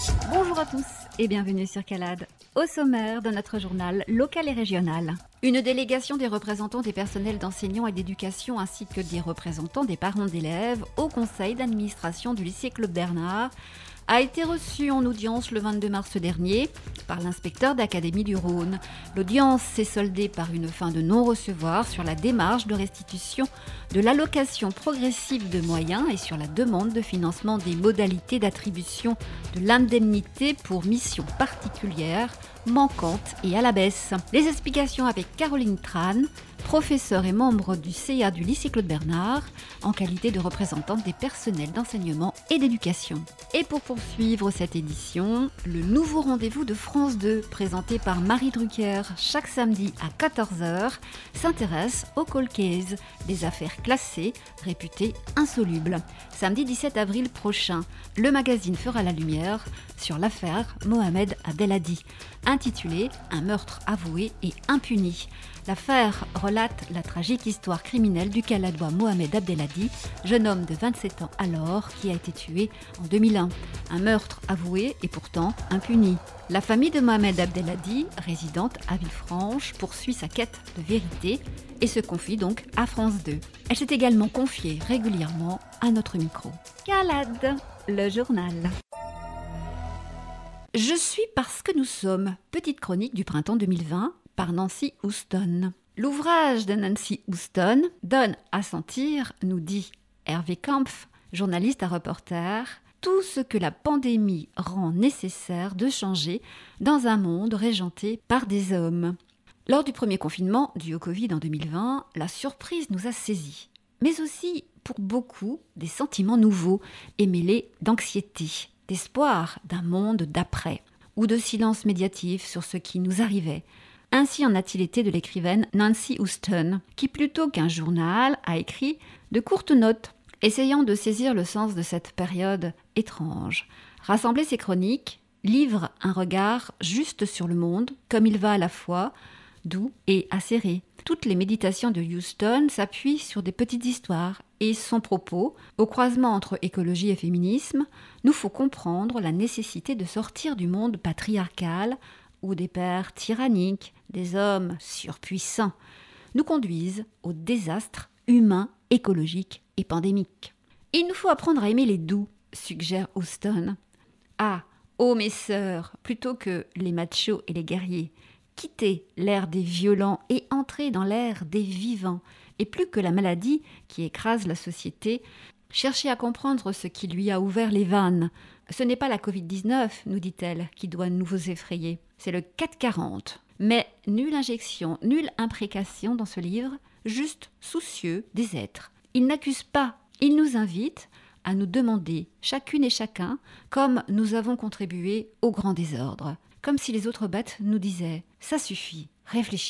Bonjour à tous et bienvenue sur Calade. Au sommaire de notre journal local et régional. Une délégation des représentants des personnels d'enseignants et d'éducation ainsi que des représentants des parents d'élèves au conseil d'administration du lycée Claude Bernard a été reçue en audience le 22 mars dernier par l'inspecteur d'académie du Rhône. L'audience s'est soldée par une fin de non-recevoir sur la démarche de restitution de l'allocation progressive de moyens et sur la demande de financement des modalités d'attribution de l'indemnité pour mission particulière manquante et à la baisse. Les explications avec Caroline Tran, professeure et membre du CA du lycée Claude Bernard, en qualité de représentante des personnels d'enseignement et d'éducation. Et pour poursuivre cette édition, le nouveau rendez-vous de France 2, présenté par Marie Drucker chaque samedi à 14h, s'intéresse aux cold cases, des affaires classées, réputées insolubles. Samedi 17 avril prochain, le magazine fera la lumière sur l'affaire Mohamed Abdelhadi, intitulée « Un meurtre avoué et impuni ». L'affaire relate la tragique histoire criminelle du Caladois Mohamed Abdelhadi, jeune homme de 27 ans alors, qui a été tué en 2001. Un meurtre avoué et pourtant impuni. La famille de Mohamed Abdelhadi, résidente à Villefranche, poursuit sa quête de vérité et se confie donc à France 2. Elle s'est également confiée régulièrement à notre micro. Calade, le journal. Je suis parce que nous sommes, petite chronique du printemps 2020 par Nancy Houston. L'ouvrage de Nancy Houston donne à sentir, nous dit Hervé Kampf, journaliste à reporter, tout ce que la pandémie rend nécessaire de changer dans un monde régenté par des hommes. Lors du premier confinement dû au Covid en 2020, la surprise nous a saisis, mais aussi pour beaucoup des sentiments nouveaux et mêlés d'anxiété, d'espoir d'un monde d'après, ou de silence médiatif sur ce qui nous arrivait. Ainsi en a-t-il été de l'écrivaine Nancy Houston, qui plutôt qu'un journal a écrit de courtes notes, essayant de saisir le sens de cette période étrange. Rassembler ses chroniques livre un regard juste sur le monde, comme il va à la fois doux et acéré. Toutes les méditations de Houston s'appuient sur des petites histoires et son propos, au croisement entre écologie et féminisme, nous faut comprendre la nécessité de sortir du monde patriarcal où des pères tyranniques, des hommes surpuissants, nous conduisent au désastre humain, écologique et pandémique. Il nous faut apprendre à aimer les doux, suggère Houston. Ah, ô mes sœurs, plutôt que les machos et les guerriers, quittez l'ère des violents et entrez dans l'ère des vivants. Et plus que la maladie qui écrase la société, cherchez à comprendre ce qui lui a ouvert les vannes. Ce n'est pas la Covid-19, nous dit-elle, qui doit nous effrayer. C'est le 440. Mais nulle injection, nulle imprécation dans ce livre, juste soucieux des êtres. Il n'accuse pas, il nous invite à nous demander, chacune et chacun, comme nous avons contribué au grand désordre. Comme si les autres bêtes nous disaient « ça suffit, réfléchissez ».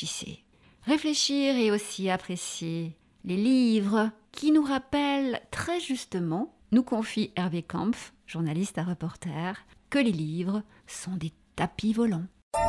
Réfléchir et aussi apprécier les livres qui nous rappellent très justement, nous confie Hervé Kampf, journaliste à reporter, que les livres sont des tapis volants.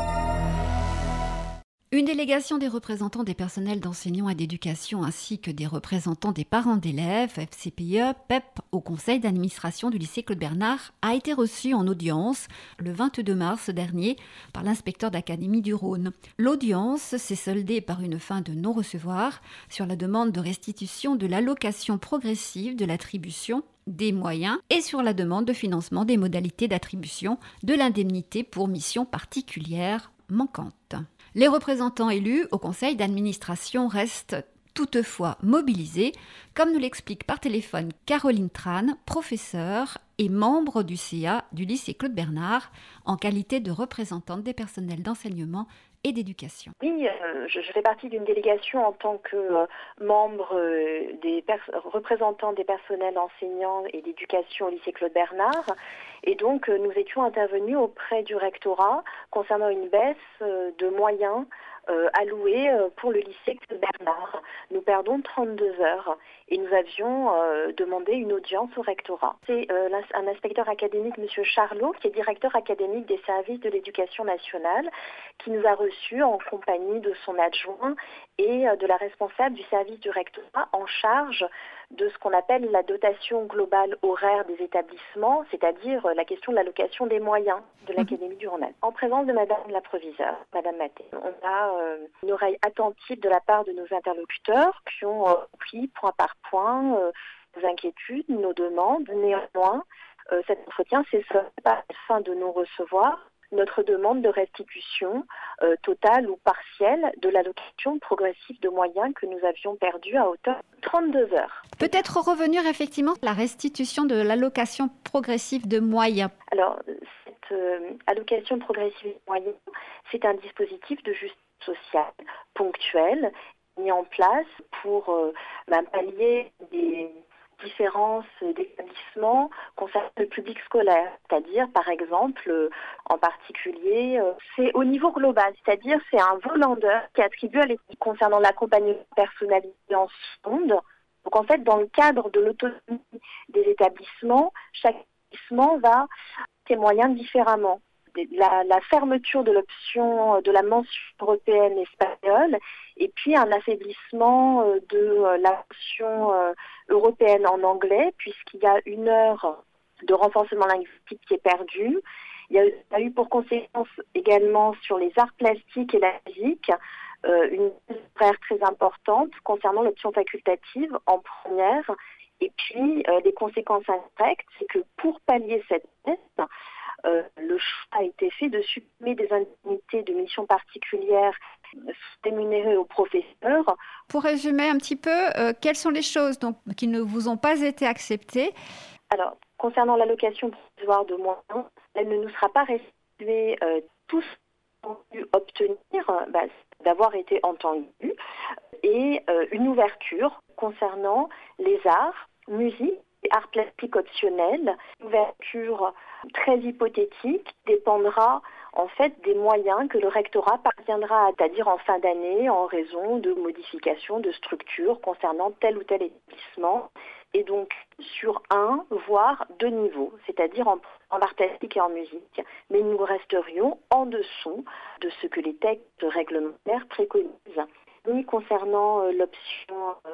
Une délégation des représentants des personnels d'enseignants et d'éducation ainsi que des représentants des parents d'élèves, FCPE, PEP, au conseil d'administration du lycée Claude Bernard a été reçue en audience le 22 mars dernier par l'inspecteur d'académie du Rhône. L'audience s'est soldée par une fin de non-recevoir sur la demande de restitution de l'allocation progressive de l'attribution des moyens et sur la demande de financement des modalités d'attribution de l'indemnité pour mission particulière manquante. Les représentants élus au conseil d'administration restent toutefois mobilisés, comme nous l'explique par téléphone Caroline Tran, professeure et membre du CA du lycée Claude Bernard, en qualité de représentante des personnels d'enseignement et d'éducation. Oui, je fais partie d'une délégation en tant que membre des représentants des personnels enseignants et d'éducation au lycée Claude Bernard. Et donc, nous étions intervenus auprès du rectorat concernant une baisse de moyens alloués pour le lycée Claude Bernard. Nous perdons 32 heures et nous avions demandé une audience au rectorat. C'est un inspecteur académique, M. Charlot, qui est directeur académique des services de l'éducation nationale, qui nous a reçus en compagnie de son adjoint et de la responsable du service du rectorat en charge de ce qu'on appelle la dotation globale horaire des établissements, c'est-à-dire la question de l'allocation des moyens de l'Académie du Rhône-Alpes. En présence de Madame la proviseure, Madame Maté, on a une oreille attentive de la part de nos interlocuteurs qui ont pris point par point nos inquiétudes, nos demandes. Néanmoins, cet entretien s'est soldé par la fin de non-recevoir notre demande de restitution totale ou partielle de l'allocation progressive de moyens que nous avions perdue à hauteur de 32 heures. Peut-être revenir effectivement à la restitution de l'allocation progressive de moyens. Alors, cette allocation progressive de moyens, c'est un dispositif de justice sociale ponctuel mis en place pour pallier des différences d'établissements concernant le public scolaire, c'est-à-dire par exemple en particulier c'est au niveau global, c'est-à-dire c'est un volandeur qui attribue à l'équipe concernant l'accompagnement personnalisé en seconde. Donc en fait dans le cadre de l'autonomie des établissements, chaque établissement va ses moyens différemment. La fermeture de l'option de la mention européenne espagnole et puis un affaiblissement de la mention européenne en anglais puisqu'il y a 1 heure de renforcement linguistique qui est perdue. Il y a eu pour conséquence également sur les arts plastiques et la musique une horaire très importante concernant l'option facultative en première. Et puis les conséquences indirectes, c'est que pour pallier cette baisse, le choix a été fait de supprimer des indemnités de mission particulière rémunérées aux professeurs. Pour résumer un petit peu, quelles sont les choses donc, qui ne vous ont pas été acceptées? Alors, concernant l'allocation provisoire de moyens, elle ne nous sera pas restituée. Tous ont pu obtenir d'avoir été entendus et une ouverture concernant les arts, musique, arts plastiques optionnels, une ouverture très hypothétique dépendra en fait des moyens que le rectorat parviendra à dire en fin d'année en raison de modifications de structure concernant tel ou tel établissement et donc sur 1 voire 2 niveaux, c'est-à-dire en art plastique et en musique, mais nous resterions en dessous de ce que les textes réglementaires préconisent. Ni concernant l'option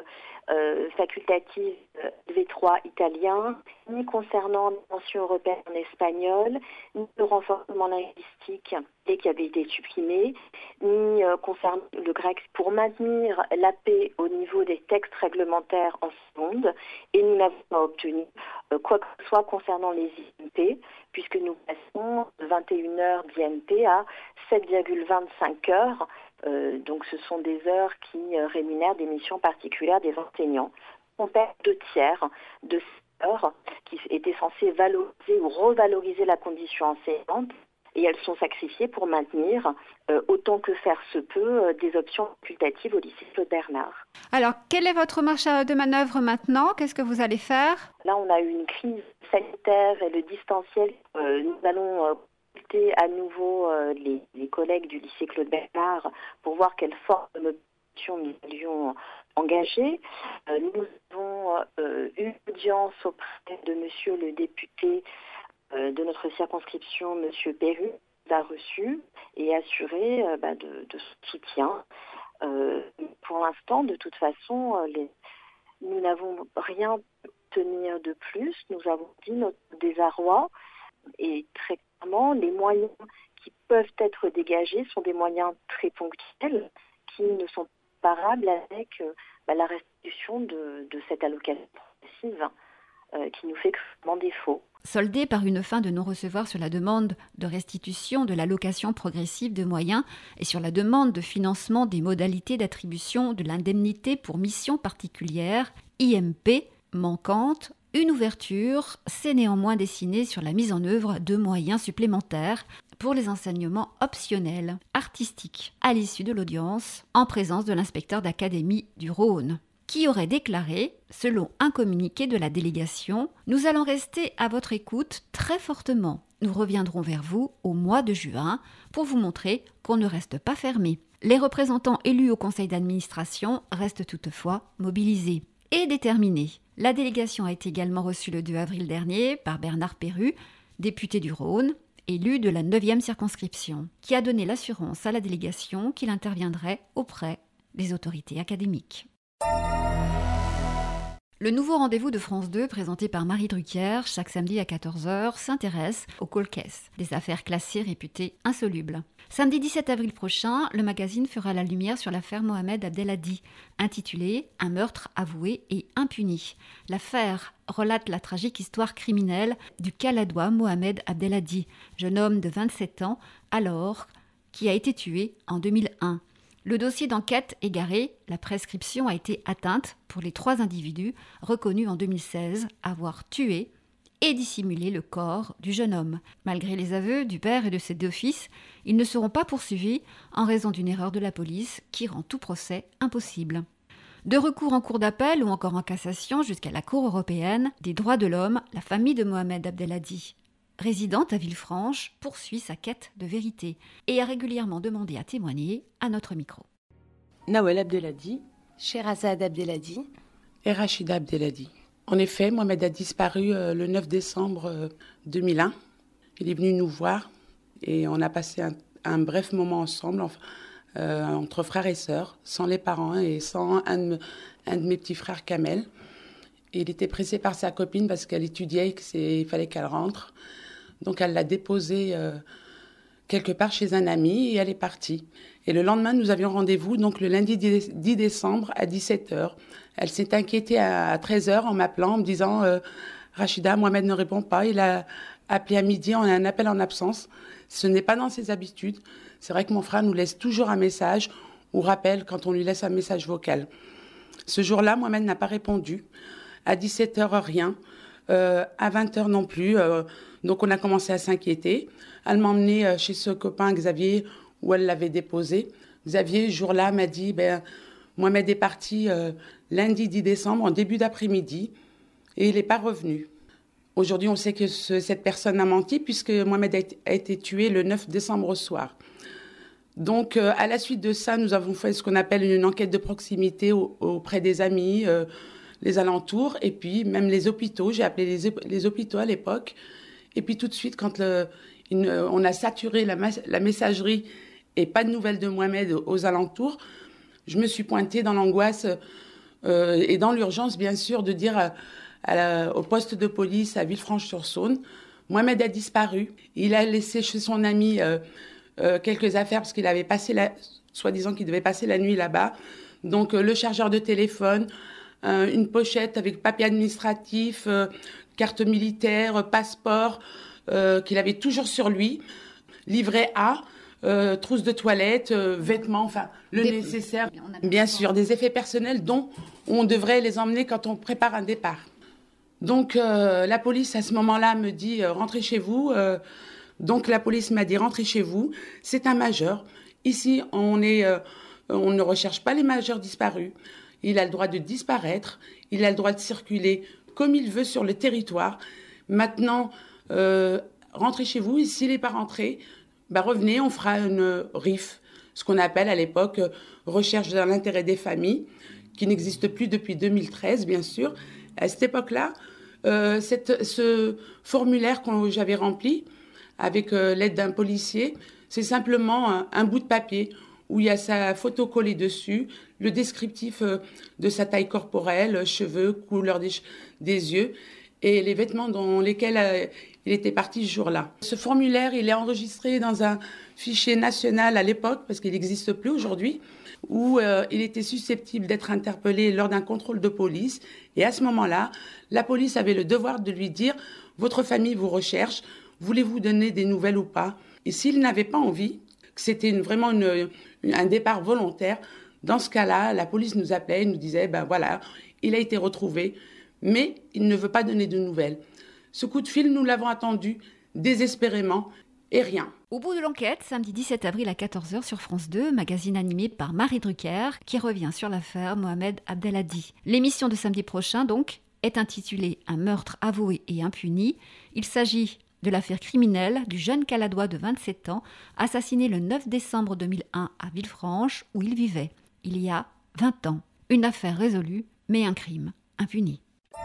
facultative V3 italien, ni concernant la mention européenne en espagnol, ni le renforcement linguistique qui avait été supprimé, ni concernant le grec pour maintenir la paix au niveau des textes réglementaires en seconde. Et nous n'avons pas obtenu quoi que ce soit concernant les IMP, puisque nous passons de 21 heures d'IMP à 7,25 heures. Donc ce sont des heures qui rémunèrent des missions particulières des enseignants. On perd 2/3 de ces heures qui étaient censées valoriser ou revaloriser la condition enseignante et elles sont sacrifiées pour maintenir, autant que faire se peut, des options facultatives au lycée Claude Bernard. Alors, quelle est votre marge de manœuvre maintenant? Qu'est-ce que vous allez faire? Là, on a eu une crise sanitaire et le distanciel. Nous allons à nouveau les collègues du lycée Claude Bernard pour voir quelle forme de mobilisation nous allions engager. Nous avons eu une audience auprès de monsieur le député de notre circonscription, monsieur Perru, nous a reçu et assuré de soutien. Pour l'instant, de toute façon, nous n'avons rien pu obtenir de plus. Nous avons dit notre désarroi et très clairement, les moyens qui peuvent être dégagés sont des moyens très ponctuels qui ne sont pas comparables avec la restitution de cette allocation progressive qui nous fait cruellement défaut. Soldé par une fin de non-recevoir sur la demande de restitution de l'allocation progressive de moyens et sur la demande de financement des modalités d'attribution de l'indemnité pour mission particulière, IMP, manquante, une ouverture s'est néanmoins dessinée sur la mise en œuvre de moyens supplémentaires pour les enseignements optionnels artistiques à l'issue de l'audience en présence de l'inspecteur d'académie du Rhône, qui aurait déclaré, selon un communiqué de la délégation, « Nous allons rester à votre écoute très fortement. Nous reviendrons vers vous au mois de juin pour vous montrer qu'on ne reste pas fermé. » Les représentants élus au conseil d'administration restent toutefois mobilisés et déterminés. La délégation a été également reçue le 2 avril dernier par Bernard Perru, député du Rhône, élu de la 9e circonscription, qui a donné l'assurance à la délégation qu'il interviendrait auprès des autorités académiques. Le nouveau rendez-vous de France 2, présenté par Marie Drucker, chaque samedi à 14h, s'intéresse aux cold cases, des affaires classées réputées insolubles. Samedi 17 avril prochain, le magazine fera la lumière sur l'affaire Mohamed Abdelhadi, intitulée « Un meurtre avoué et impuni ». L'affaire relate la tragique histoire criminelle du Caladois Mohamed Abdelhadi, jeune homme de 27 ans, alors, qui a été tué en 2001. Le dossier d'enquête égaré, la prescription a été atteinte pour les 3 individus reconnus en 2016 avoir tué et dissimulé le corps du jeune homme. Malgré les aveux du père et de ses 2 fils, ils ne seront pas poursuivis en raison d'une erreur de la police qui rend tout procès impossible. De recours en cour d'appel ou encore en cassation jusqu'à la Cour européenne des droits de l'homme, la famille de Mohamed Abdelhadi, résidente à Villefranche, poursuit sa quête de vérité et a régulièrement demandé à témoigner à notre micro. Nawel Abdelhadi, Sherazade Abdelhadi et Rachida Abdelhadi. En effet, Mohamed a disparu le 9 décembre 2001. Il est venu nous voir et on a passé un bref moment ensemble, entre frères et sœurs, sans les parents et sans un de mes petits frères, Kamel. Et il était pressé par sa copine parce qu'elle étudiait et il fallait qu'elle rentre. Donc elle l'a déposé quelque part chez un ami et elle est partie. Et le lendemain, nous avions rendez-vous, donc le lundi 10 décembre à 17h. Elle s'est inquiétée à 13h en m'appelant, en me disant « Rachida, Mohamed ne répond pas, il a appelé à midi, on a un appel en absence. » Ce n'est pas dans ses habitudes. C'est vrai que mon frère nous laisse toujours un message ou rappelle quand on lui laisse un message vocal. Ce jour-là, Mohamed n'a pas répondu. À 17h, rien. À 20h non plus. Donc on a commencé à s'inquiéter. Elle m'a emmenée chez ce copain Xavier où elle l'avait déposé. Xavier, ce jour-là, m'a dit Mohamed est parti lundi 10 décembre, en début d'après-midi, et il n'est pas revenu. Aujourd'hui, on sait que cette personne a menti puisque Mohamed a été tué le 9 décembre au soir. Donc, à la suite de ça, nous avons fait ce qu'on appelle une enquête de proximité auprès des amis, les alentours, et puis même les hôpitaux. J'ai appelé les hôpitaux à l'époque. Et puis tout de suite, quand on a saturé la messagerie et pas de nouvelles de Mohamed aux alentours, je me suis pointée dans l'angoisse et dans l'urgence, bien sûr, de dire au poste de police à Villefranche-sur-Saône, Mohamed a disparu. Il a laissé chez son ami quelques affaires parce qu'il avait passé soi-disant qu'il devait passer la nuit là-bas. Donc le chargeur de téléphone, une pochette avec papier administratif, carte militaire, passeport, qu'il avait toujours sur lui, livret A, trousse de toilette, vêtements, enfin le nécessaire. Bien sûr, des effets personnels dont on devrait les emmener quand on prépare un départ. Donc la police à ce moment-là me dit rentrez chez vous. Donc la police m'a dit rentrez chez vous. C'est un majeur. Ici on ne recherche pas les majeurs disparus. Il a le droit de disparaître. Il a le droit de circuler comme il veut sur le territoire. Maintenant rentrez chez vous. Et s'il n'est pas rentré, revenez, on fera une RIF, ce qu'on appelle à l'époque recherche dans l'intérêt des familles, qui n'existe plus depuis 2013 bien sûr. À cette époque-là, ce formulaire que j'avais rempli avec l'aide d'un policier, c'est simplement un bout de papier où il y a sa photo collée dessus, le descriptif de sa taille corporelle, cheveux, couleur des yeux et les vêtements dans lesquels il était parti ce jour-là. Ce formulaire, il est enregistré dans un fichier national à l'époque, parce qu'il n'existe plus aujourd'hui, où il était susceptible d'être interpellé lors d'un contrôle de police. Et à ce moment-là, la police avait le devoir de lui dire « Votre famille vous recherche, voulez-vous donner des nouvelles ou pas ?» Et s'il n'avait pas envie, que c'était vraiment un départ volontaire, dans ce cas-là, la police nous appelait et nous disait « voilà, il a été retrouvé, mais il ne veut pas donner de nouvelles. » Ce coup de fil, nous l'avons attendu désespérément et rien. Au bout de l'enquête, samedi 17 avril à 14h sur France 2, magazine animé par Marie Drucker, qui revient sur l'affaire Mohamed Abdelhadi. L'émission de samedi prochain, donc, est intitulée « Un meurtre avoué et impuni ». Il s'agit de l'affaire criminelle du jeune Caladois de 27 ans, assassiné le 9 décembre 2001 à Villefranche, où il vivait, il y a 20 ans. Une affaire résolue, mais un crime impuni.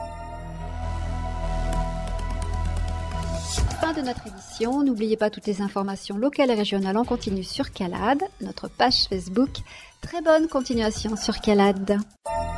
Fin de notre édition. N'oubliez pas toutes les informations locales et régionales en continu sur CALAD, notre page Facebook. Très bonne continuation sur CALAD.